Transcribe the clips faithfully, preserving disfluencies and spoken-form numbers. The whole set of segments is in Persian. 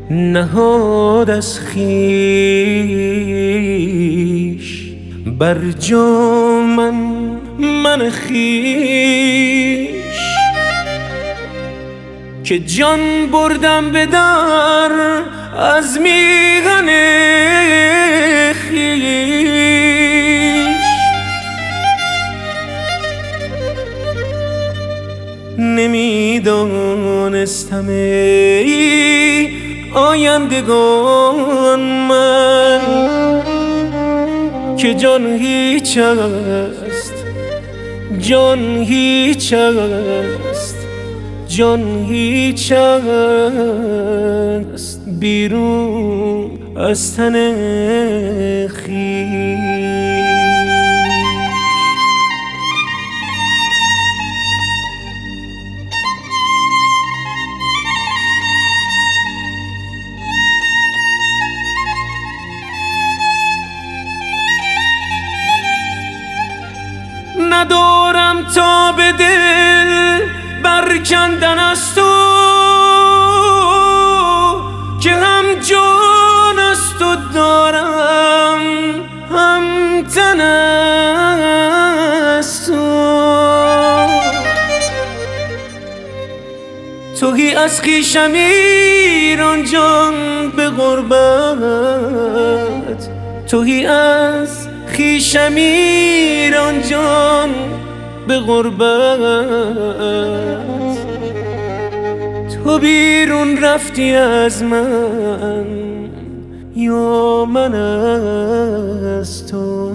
نهاد از خویش بر جا من من خویش که جان بردم به در از میهن خویش. نمیدانستم ای آیندگان من که جان هیچ است، جان هیچ است، جان هیچ است بیرون از تن خویش. ندارم تا به دل برکندن از تو که هم جان از تو دارم هم تن از تو. توهی از خویشم ایران جان به غربت، توهی از خویشم ایران جان به غربت. تو بیرون رفتی از من یا من از تو.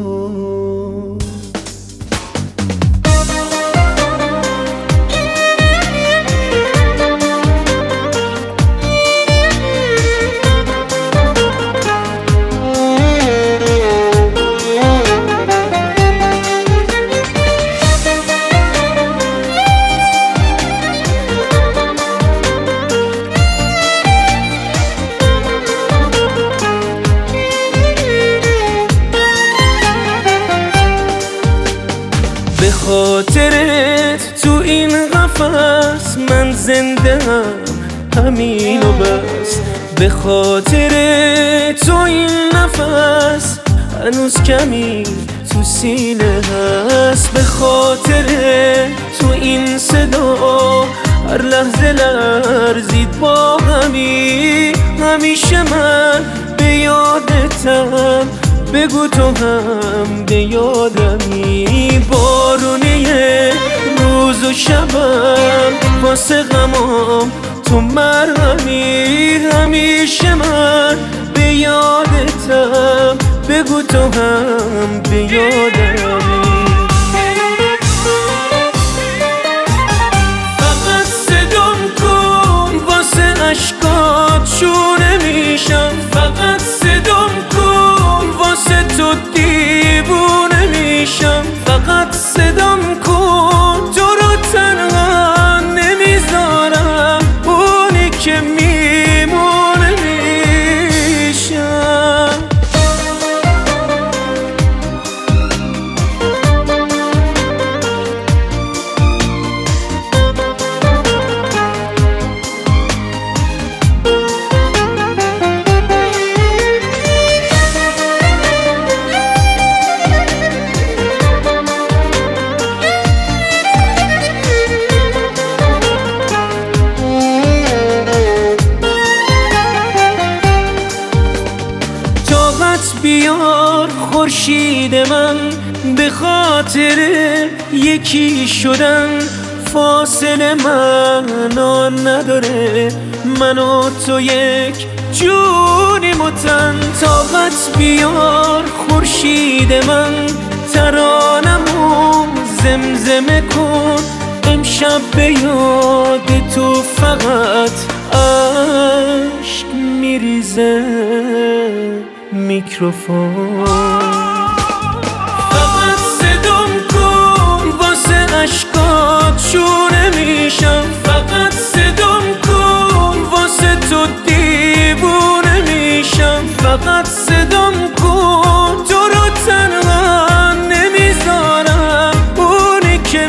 به خاطرت تو این قفس من زنده هم همین و بس. به خاطر تو این نفس هنوز کمی تو سینه هست. به خاطر تو این صدا هر لحظه لرزید با غمی. همیشه من به یادتم، بگو تو هم به یادمی. بارونه روز و شبم واسه غمام تو مرهمی. همیشه من به یادتم، بگو تو هم به یادمی. فقط صدام کن واسه اشکات شونه میشم. فقط صدام کن واسه تو دیوونه میشم. فقط صدام کن تو رو تنها نمیذارم، اونی که میمونه میشم. بیار خورشید من به خاطر یکی شدن. فاصله معنا نداره، من و تو یک جونیم و تن. طاقت بیار خورشید من ترانمو زمزمه کن. امشب به یاد تو فقط عشق میریزه میکروفون. فقط صدام کن واسه اشکات شونه میشم. فقط صدام کن واسه تو دیوونه میشم. فقط صدام کن تو رو تنها نمیذارم، اونی که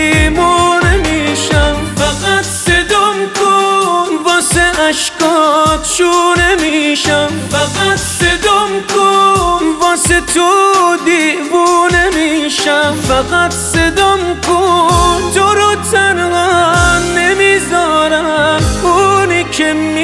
میمونه میشم. فقط صدام کن واسه اشکات باهات شونه میشم، فقط صدام کن واسه تو دیوونه میشم، فقط صدام کن تو رو تنها نمیذارم، اونی که